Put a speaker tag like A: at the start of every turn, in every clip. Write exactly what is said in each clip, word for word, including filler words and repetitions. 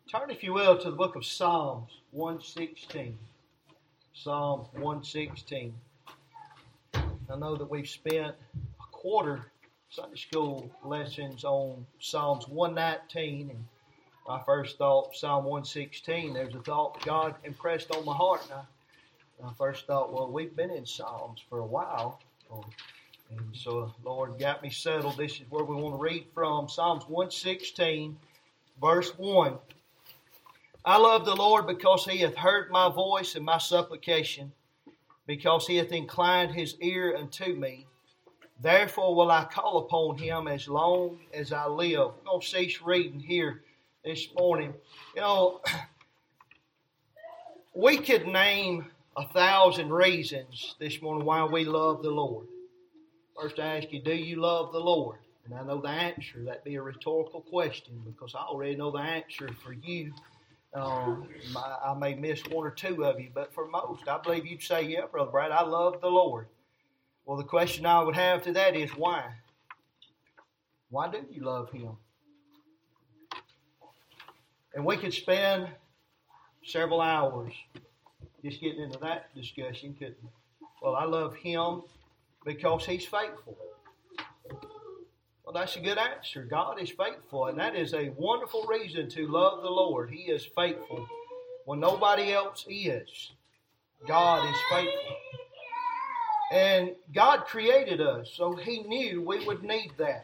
A: Turn, if you will, to the book of Psalms one sixteen. Psalms one sixteen. I know that we've spent a quarter Sunday school lessons on Psalms one nineteen, and I first thought Psalm one sixteen, there's a thought God impressed on my heart, and I, I first thought, well, we've been in Psalms for a while, and so the Lord got me settled. This is where we want to read from, Psalms one sixteen, verse one. I love the Lord because He hath heard my voice and my supplication, because He hath inclined His ear unto me. Therefore will I call upon Him as long as I live. We're going to cease reading here this morning. You know, we could name a thousand reasons this morning why we love the Lord. First I ask you, do you love the Lord? And I know the answer. That'd be a rhetorical question because I already know the answer for you. Um, I, I may miss one or two of you, but for most, I believe you'd say, yeah, Brother Brad, I love the Lord. Well, the question I would have to that is why? Why do you love Him? And we could spend several hours just getting into that discussion, couldn't we? Well, I love Him because He's faithful. Well, that's a good answer. God is faithful, and that is a wonderful reason to love the Lord. He is faithful when nobody else is. God is faithful. And God created us, so He knew we would need that.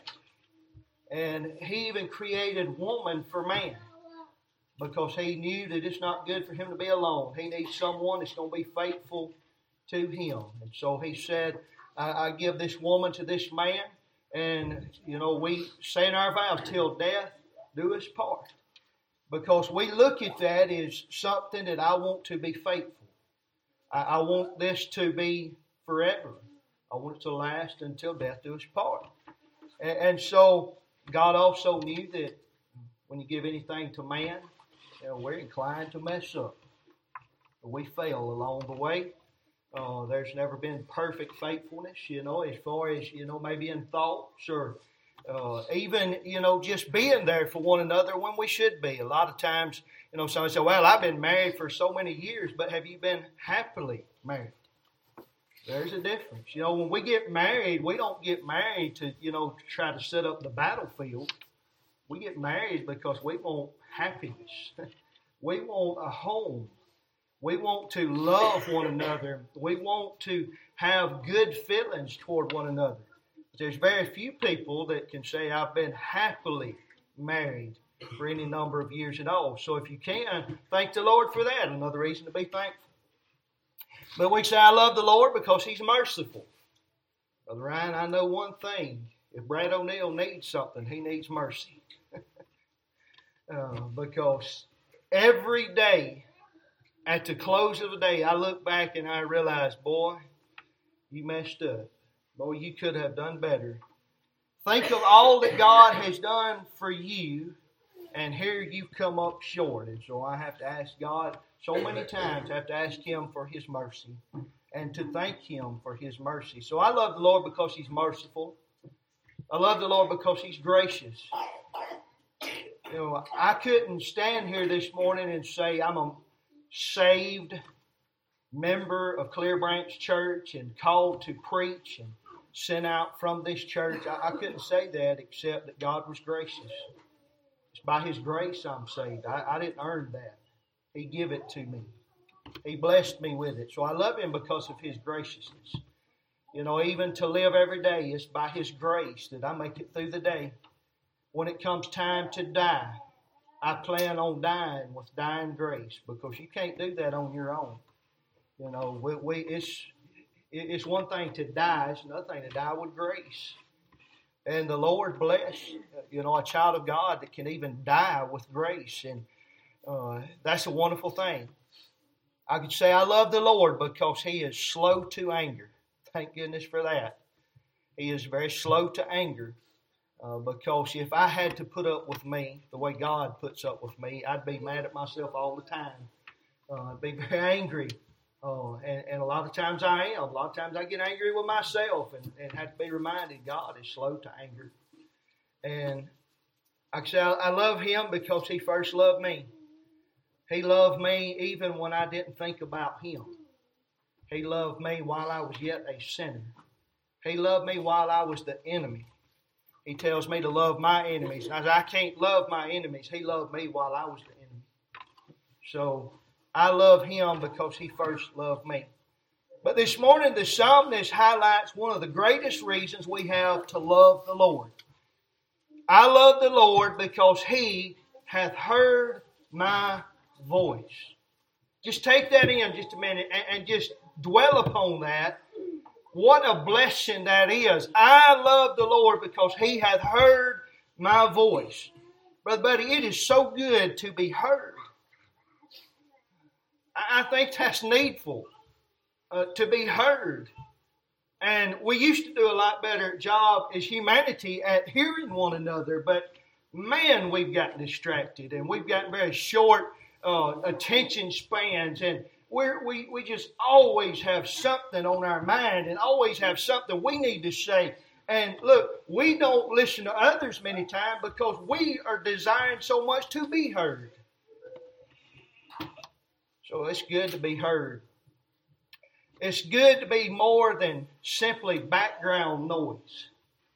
A: And He even created woman for man because He knew that it's not good for him to be alone. He needs someone that's going to be faithful to him. And so He said, I, I give this woman to this man. And, you know, we say in our vows, till death do us part. Because we look at that as something that I want to be faithful. I, I want this to be forever. I want it to last until death do us part. And, and so God also knew that when you give anything to man, you know, we're inclined to mess up. We fail along the way. Uh, there's never been perfect faithfulness, you know, as far as, you know, maybe in thoughts or uh, even, you know, just being there for one another when we should be. A lot of times, you know, somebody say, well, I've been married for so many years, but have you been happily married? There's a difference. You know, when we get married, we don't get married to, you know, try to set up the battlefield. We get married because we want happiness. We want a home. We want to love one another. We want to have good feelings toward one another. But there's very few people that can say, I've been happily married for any number of years at all. So if you can, thank the Lord for that. Another reason to be thankful. But we say, I love the Lord because He's merciful. Brother Ryan, I know one thing. If Brad O'Neill needs something, he needs mercy. uh, because every day, at the close of the day, I look back and I realize, boy, you messed up. Boy, you could have done better. Think of all that God has done for you, and here you've come up short. And so I have to ask God so many times, I have to ask Him for His mercy and to thank Him for His mercy. So I love the Lord because He's merciful. I love the Lord because He's gracious. You know, I couldn't stand here this morning and say I'm a saved member of Clear Branch Church and called to preach and sent out from this church. I, I couldn't say that except that God was gracious. It's by His grace I'm saved. I, I didn't earn that. He gave it to me. He blessed me with it. So I love Him because of His graciousness. You know, even to live every day, it's by His grace that I make it through the day. When it comes time to die, I plan on dying with dying grace because you can't do that on your own. You know, we, we it's it's one thing to die; it's another thing to die with grace. And the Lord bless, you know, a child of God that can even die with grace, and uh, that's a wonderful thing. I could say I love the Lord because He is slow to anger. Thank goodness for that. He is very slow to anger. Uh, because if I had to put up with me the way God puts up with me, I'd be mad at myself all the time. Uh, I'd be very angry. Uh, and, and a lot of times I am. A lot of times I get angry with myself and, and have to be reminded God is slow to anger. And like I say, I love Him because He first loved me. He loved me even when I didn't think about Him. He loved me while I was yet a sinner. He loved me while I was the enemy. He tells me to love my enemies. And I said, I can't love my enemies. He loved me while I was the enemy. So I love Him because He first loved me. But this morning the psalmist highlights one of the greatest reasons we have to love the Lord. I love the Lord because He hath heard my voice. Just take that in just a minute and, and just dwell upon that. What a blessing that is. I love the Lord because He hath heard my voice. Brother Buddy, it is so good to be heard. I, I think that's needful, uh, to be heard. And we used to do a lot better job as humanity at hearing one another, but man, we've gotten distracted and we've gotten very short uh, attention spans, and we're, we we just always have something on our mind and always have something we need to say. And look, we don't listen to others many times because we are desiring so much to be heard. So it's good to be heard. It's good to be more than simply background noise.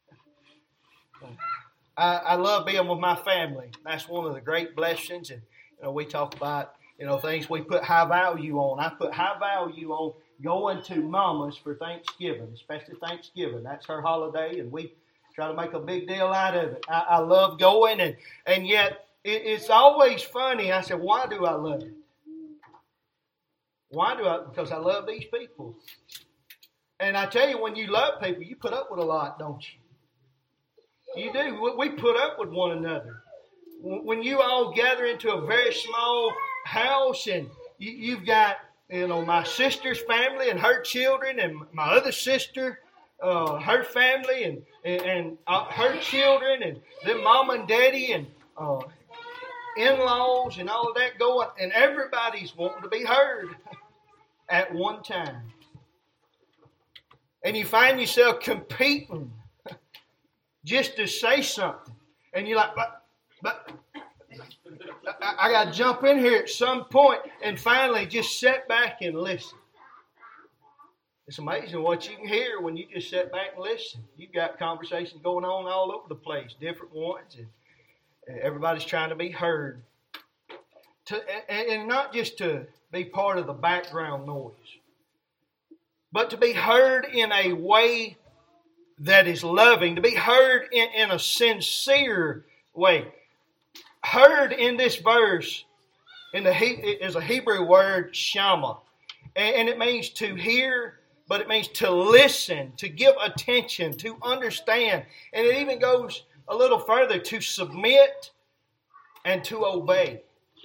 A: I, I love being with my family. That's one of the great blessings. And you know, we talk about you know things we put high value on. I put high value on going to Mama's for Thanksgiving, especially Thanksgiving. That's her holiday, and we try to make a big deal out of it. I, I love going, and and yet it, it's always funny. I said, why do I love it? Why do I? Because I love these people. And I tell you, when you love people, you put up with a lot, don't you? You do. We put up with one another. When you all gather into a very small house and you, you've got, you know, my sister's family and her children and my other sister, uh, her family and, and, and uh, her children and then mama and daddy and uh, in-laws and all of that going, and everybody's wanting to be heard at one time. And you find yourself competing just to say something. And you're like, but, but I, I got to jump in here at some point and finally just sit back and listen. It's amazing what you can hear when you just sit back and listen. You've got conversations going on all over the place, different ones, and everybody's trying to be heard. To, and, and not just to be part of the background noise, but to be heard in a way that is loving, to be heard in, in a sincere way. Heard in this verse in the is a Hebrew word, shama, and, and it means to hear, but it means to listen, to give attention, to understand, and it even goes a little further, to submit and to obey.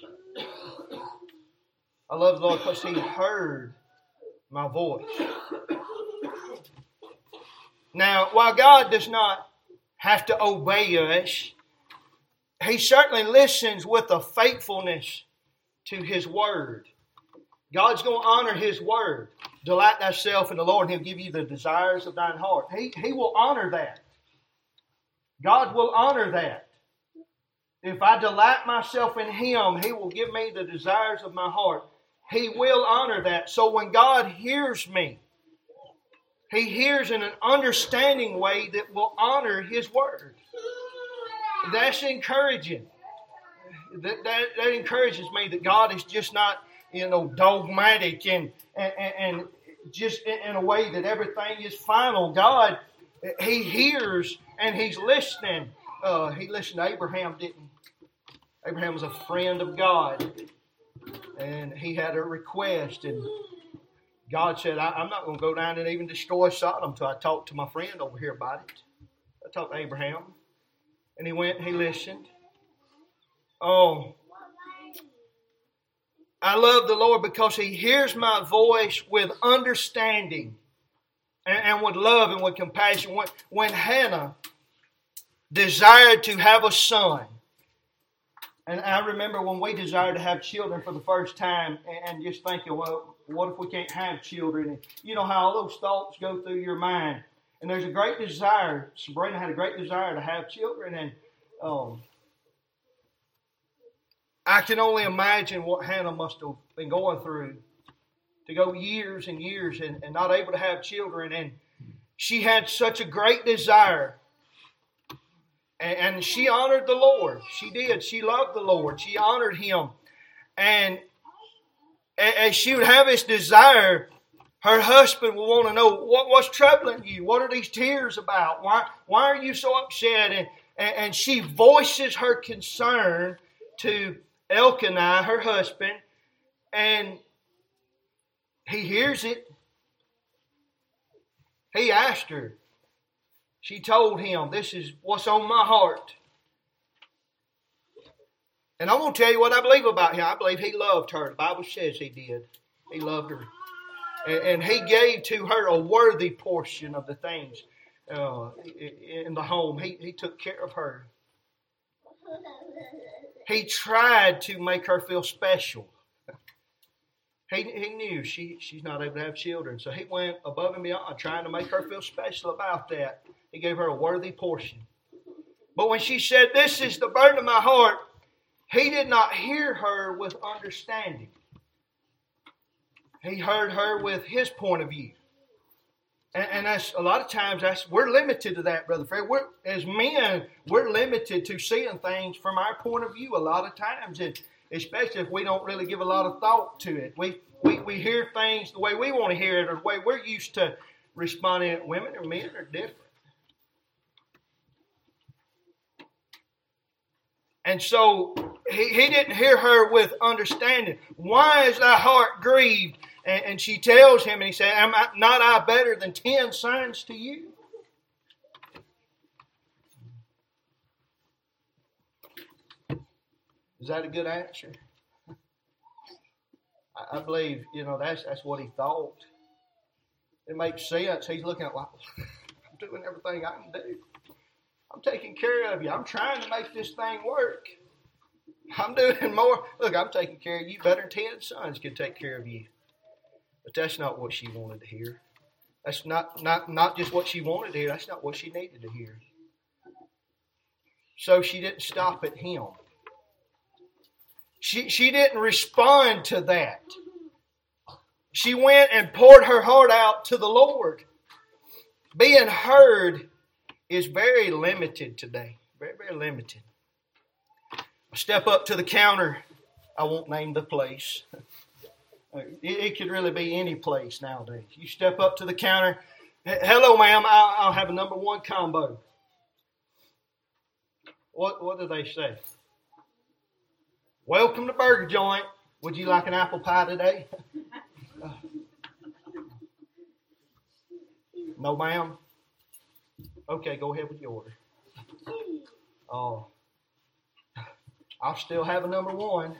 A: I love the Lord because He heard my voice. Now, while God does not have to obey us, He certainly listens with a faithfulness to His Word. God's going to honor His Word. Delight thyself in the Lord, and He'll give you the desires of thine heart. He, he will honor that. God will honor that. If I delight myself in Him, He will give me the desires of my heart. He will honor that. So when God hears me, He hears in an understanding way that will honor His Word. That's encouraging. That, that, that encourages me that God is just not, you know, dogmatic and, and, and just in, in a way that everything is final. God, He hears and He's listening. Uh, he listened to Abraham, didn't he? Abraham was a friend of God. And he had a request. And God said, I, I'm not going to go down and even destroy Sodom until I talk to my friend over here about it. I talked to Abraham. And he went and he listened. Oh, I love the Lord because He hears my voice with understanding and, and with love and with compassion. When, when Hannah desired to have a son, and I remember when we desired to have children for the first time and, and just thinking, well, what if we can't have children? And you know how all those thoughts go through your mind. And there's a great desire. Sabrina had a great desire to have children. And um, I, I can only imagine what Hannah must have been going through to go years and years and, and not able to have children. And she had such a great desire. And, and she honored the Lord. She did. She loved the Lord. She honored Him. And as she would have this desire, her husband will want to know, what, what's troubling you? What are these tears about? Why, why are you so upset? And, and, and she voices her concern to Elkanah, her husband, and he hears it. He asked her. She told him, this is what's on my heart. And I'm going to tell you what I believe about him. I believe he loved her. The Bible says he did. He loved her. And, and he gave to her a worthy portion of the things uh, in the home. He, he took care of her. He tried to make her feel special. He, he knew she, she's not able to have children. So he went above and beyond trying to make her feel special about that. He gave her a worthy portion. But when she said, this is the burden of my heart, he did not hear her with understanding. He heard her with his point of view. And, and that's a lot of times that's we're limited to that, Brother Fred. We're, as men, we're limited to seeing things from our point of view a lot of times, and especially if we don't really give a lot of thought to it. We we, we hear things the way we want to hear it or the way we're used to responding. Women or men are different. And so he, he didn't hear her with understanding. Why is thy heart grieved? And, and she tells him, and he said, am I, not I better than ten sons to you? Is that a good answer? I, I believe, you know, that's that's what he thought. It makes sense. He's looking at, well, I'm doing everything I can do. I'm taking care of you. I'm trying to make this thing work. I'm doing more. Look, I'm taking care of you better than ten sons could take care of you. But that's not what she wanted to hear. That's not, not, not just what she wanted to hear. That's not what she needed to hear. So she didn't stop at him. She, she didn't respond to that. She went and poured her heart out to the Lord. Being heard is very limited today. Very, very limited. I step up to the counter. I won't name the place. It, it could really be any place nowadays. You step up to the counter. Hello, ma'am. I'll, I'll have a number one combo. What, what do they say? Welcome to Burger Joint. Would you like an apple pie today? No, ma'am. Okay, go ahead with your order. Oh, I'll still have a number one.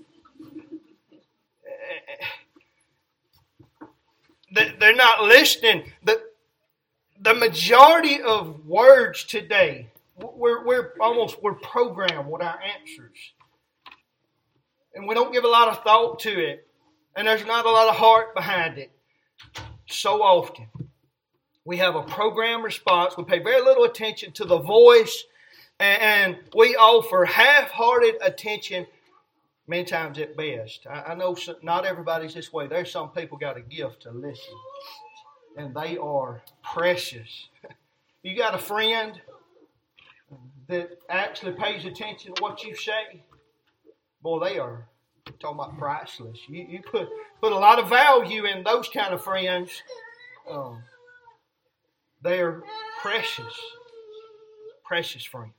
A: They're not listening. The, the majority of words today, we're, we're almost we're programmed with our answers. And we don't give a lot of thought to it. And there's not a lot of heart behind it. So often, we have a programmed response. We pay very little attention to the voice. And we offer half-hearted attention many times at best. I know not everybody's this way. There's some people got a gift to listen. And they are precious. You got a friend that actually pays attention to what you say. Boy, they are talking about priceless. You, you put, put a lot of value in those kind of friends. Um, they are precious. Precious friends.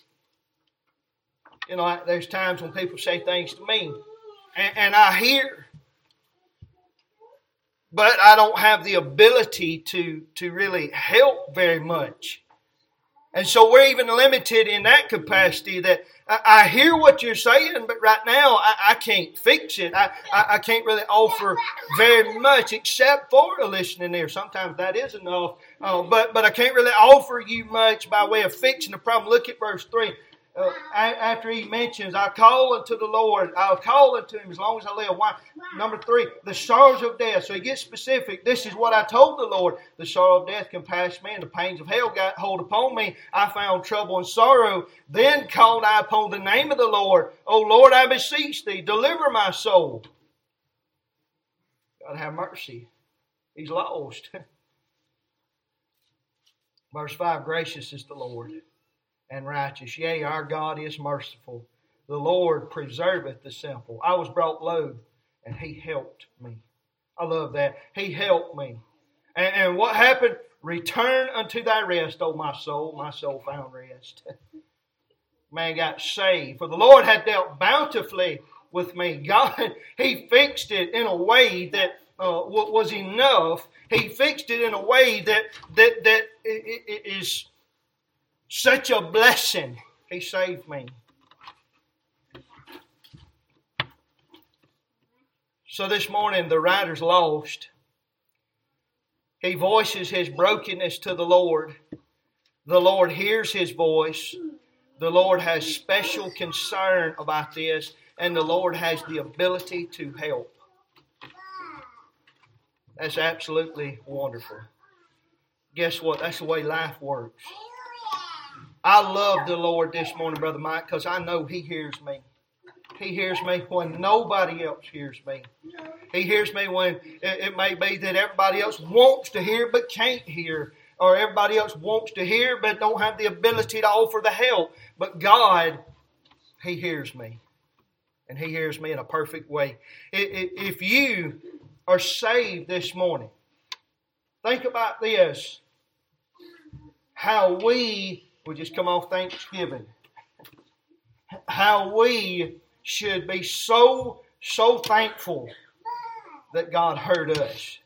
A: You know, there's times when people say things to me, and, and I hear, but I don't have the ability to, to really help very much. And so we're even limited in that capacity that I, I hear what you're saying, but right now I, I can't fix it. I, I, I can't really offer very much except for a listening ear. Sometimes that is enough, uh, but, but I can't really offer you much by way of fixing the problem. Look at verse three. Uh, after he mentions, I call unto the Lord, I'll call unto him as long as I live. Why? Number three, the sorrows of death. So he gets specific. This is what I told the Lord. The sorrow of death compassed me, and the pains of hell got hold upon me. I found trouble and sorrow. Then called I upon the name of the Lord. O Lord, I beseech thee, deliver my soul. God have mercy. He's lost. Verse five, gracious is the Lord, and righteous. Yea, our God is merciful. The Lord preserveth the simple. I was brought low, and He helped me. I love that. He helped me. And, and what happened? Return unto thy rest, O my soul. My soul found rest. Man got saved. For the Lord had dealt bountifully with me. God, He fixed it in a way that uh, was enough. He fixed it in a way that that that it, it is such a blessing. He saved me. So this morning the writer's lost. He voices his brokenness to the Lord. The Lord hears his voice. The Lord has special concern about this, and the Lord has the ability to help. That's absolutely wonderful. Guess what? That's the way life works. I love the Lord this morning, Brother Mike, because I know He hears me. He hears me when nobody else hears me. He hears me when it, it may be that everybody else wants to hear but can't hear. Or everybody else wants to hear but don't have the ability to offer the help. But God, He hears me. And He hears me in a perfect way. If you are saved this morning, think about this. How we, we just come off Thanksgiving, how we should be so, so thankful that God heard us.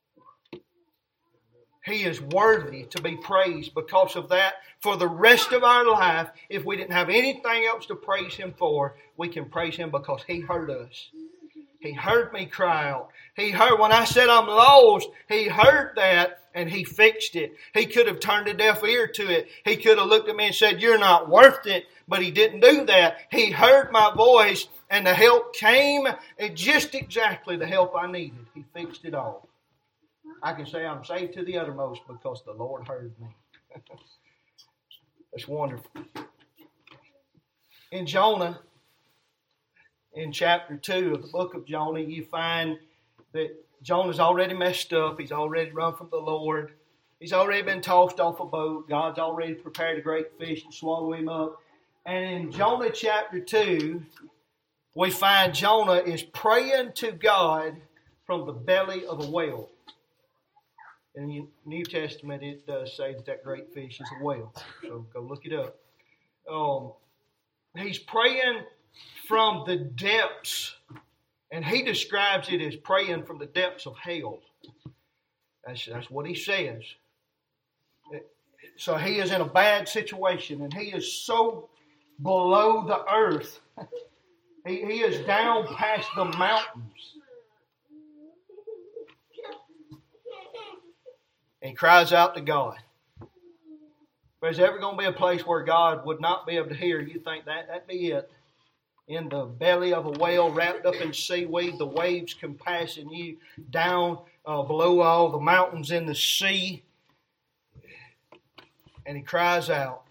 A: He is worthy to be praised because of that. For the rest of our life, if we didn't have anything else to praise Him for, we can praise Him because He heard us. He heard me cry out. He heard when I said I'm lost, He heard that and He fixed it. He could have turned a deaf ear to it. He could have looked at me and said, you're not worth it. But He didn't do that. He heard my voice and the help came at just exactly the help I needed. He fixed it all. I can say I'm saved to the uttermost because the Lord heard me. That's wonderful. In Jonah, in chapter two of the book of Jonah, you find that Jonah's already messed up. He's already run from the Lord. He's already been tossed off a boat. God's already prepared a great fish to swallow him up. And in Jonah chapter two, we find Jonah is praying to God from the belly of a whale. In the New Testament, it does say that that great fish is a whale. So go look it up. Um, he's praying from the depths, and he describes it as praying from the depths of hell. That's, that's what he says. So he is in a bad situation, and he is so below the earth. He, he is down past the mountains. And he cries out to God. If there's ever going to be a place where God would not be able to hear, you think that, that'd be it. In the belly of a whale, wrapped up in seaweed, the waves compassing you down uh, below all the mountains in the sea. And he cries out.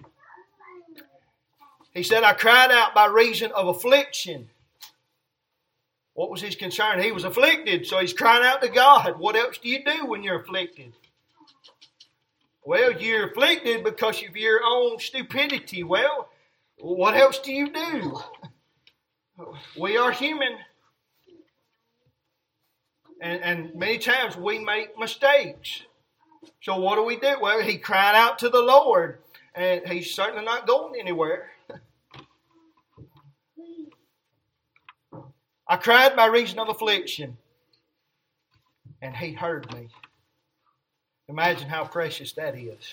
A: He said, I cried out by reason of affliction. What was his concern? He was afflicted, so he's crying out to God. What else do you do when you're afflicted? Well, you're afflicted because of your own stupidity. Well, what else do you do? We are human. And, and many times we make mistakes. So what do we do? Well, he cried out to the Lord. And he's certainly not going anywhere. I cried by reason of affliction. And He heard me. Imagine how precious that is.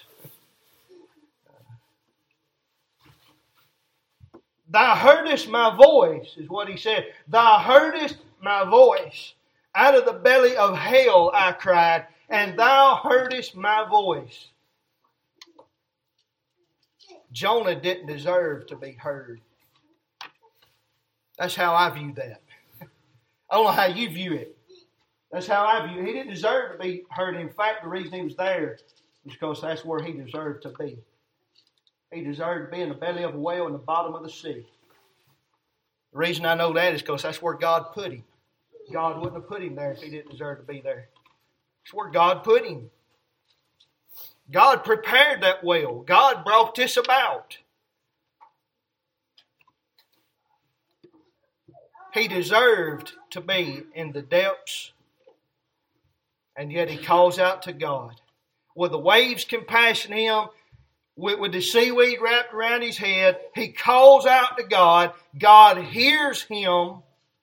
A: Thou heardest my voice, is what he said. Thou heardest my voice. Out of the belly of hell I cried, and thou heardest my voice. Jonah didn't deserve to be heard. That's how I view that. I don't know how you view it. That's how I view it. He didn't deserve to be heard. In fact, the reason he was there is because that's where he deserved to be. He deserved to be in the belly of a whale in the bottom of the sea. The reason I know that is because that's where God put him. God wouldn't have put him there if he didn't deserve to be there. It's where God put him. God prepared that whale. God brought this about. He deserved to be in the depths, and yet he calls out to God. With the waves compassion him, with, with the seaweed wrapped around his head, he calls out to God. God hears him,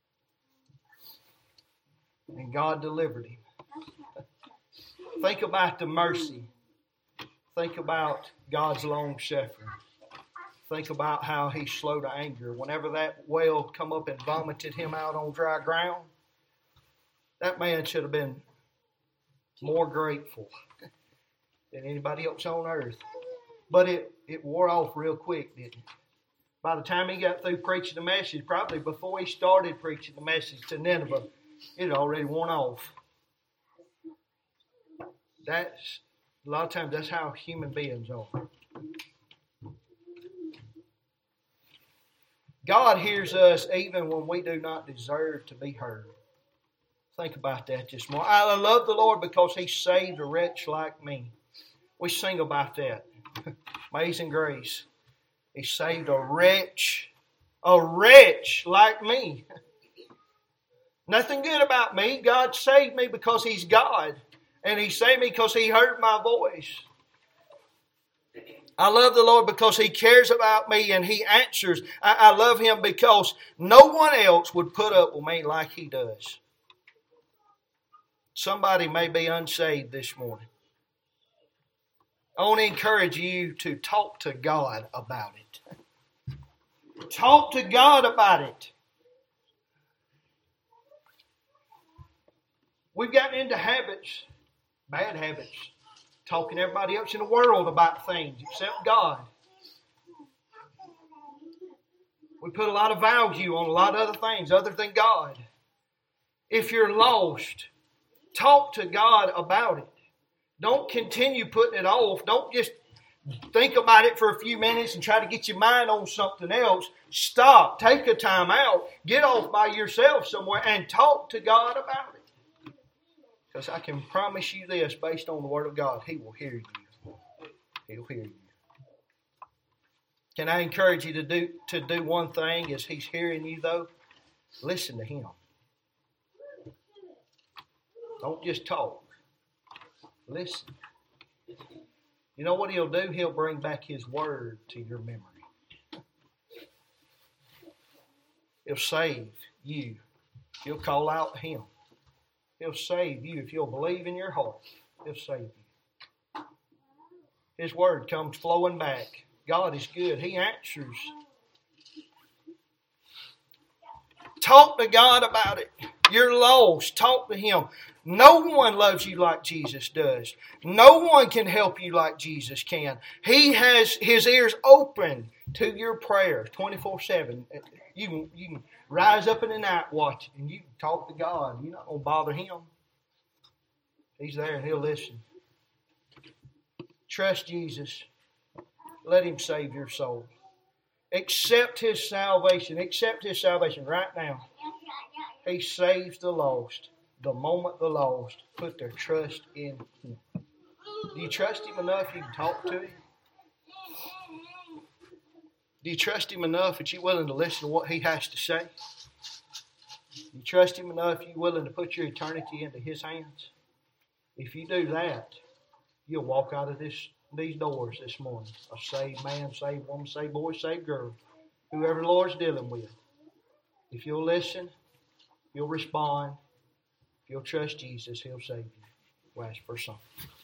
A: and God delivered him. Think about the mercy. Think about God's long suffering. Think about how he's slow to anger. Whenever that whale come up and vomited him out on dry ground, that man should have been more grateful than anybody else on earth. But it, it wore off real quick, didn't it? By the time he got through preaching the message, probably before he started preaching the message to Nineveh, it had already worn off. That's, a lot of times, that's how human beings are. God hears us even when we do not deserve to be heard. Think about that this morning. I love the Lord because He saved a wretch like me. We sing about that. Amazing grace. He saved a wretch, a wretch like me. Nothing good about me. God saved me because He's God. And He saved me because He heard my voice. I love the Lord because He cares about me and He answers. I, I love Him because no one else would put up with me like He does. Somebody may be unsaved this morning. I want to encourage you to talk to God about it. Talk to God about it. We've gotten into habits, bad habits, talking to everybody else in the world about things except God. We put a lot of value on a lot of other things other than God. If you're lost, talk to God about it. Don't continue putting it off. Don't just think about it for a few minutes and try to get your mind on something else. Stop. Take a time out. Get off by yourself somewhere and talk to God about it. Because I can promise you this, based on the Word of God, He will hear you. He'll hear you. Can I encourage you to do to do one thing as He's hearing you, though? Listen to Him. Don't just talk. Listen. You know what He'll do? He'll bring back His Word to your memory. He'll save you. You'll call out Him. He'll save you. If you'll believe in your heart, He'll save you. His Word comes flowing back. God is good. He answers. Talk to God about it. You're lost. Talk to Him. No one loves you like Jesus does. No one can help you like Jesus can. He has His ears open to your prayers twenty-four seven. You can, you can rise up in the night watching and you can talk to God. You're not going to bother Him. He's there and He'll listen. Trust Jesus. Let Him save your soul. Accept His salvation. Accept His salvation right now. He saves the lost. The moment the lost put their trust in Him. Do you trust Him enough you can talk to Him? Do you trust Him enough that you're willing to listen to what He has to say? Do you trust Him enough you're willing to put your eternity into His hands? If you do that, you'll walk out of this these doors this morning. A saved man, saved woman, saved boy, saved girl. Whoever the Lord's dealing with. If you'll listen, you'll respond. If you'll trust Jesus, He'll save you. We'll ask for something.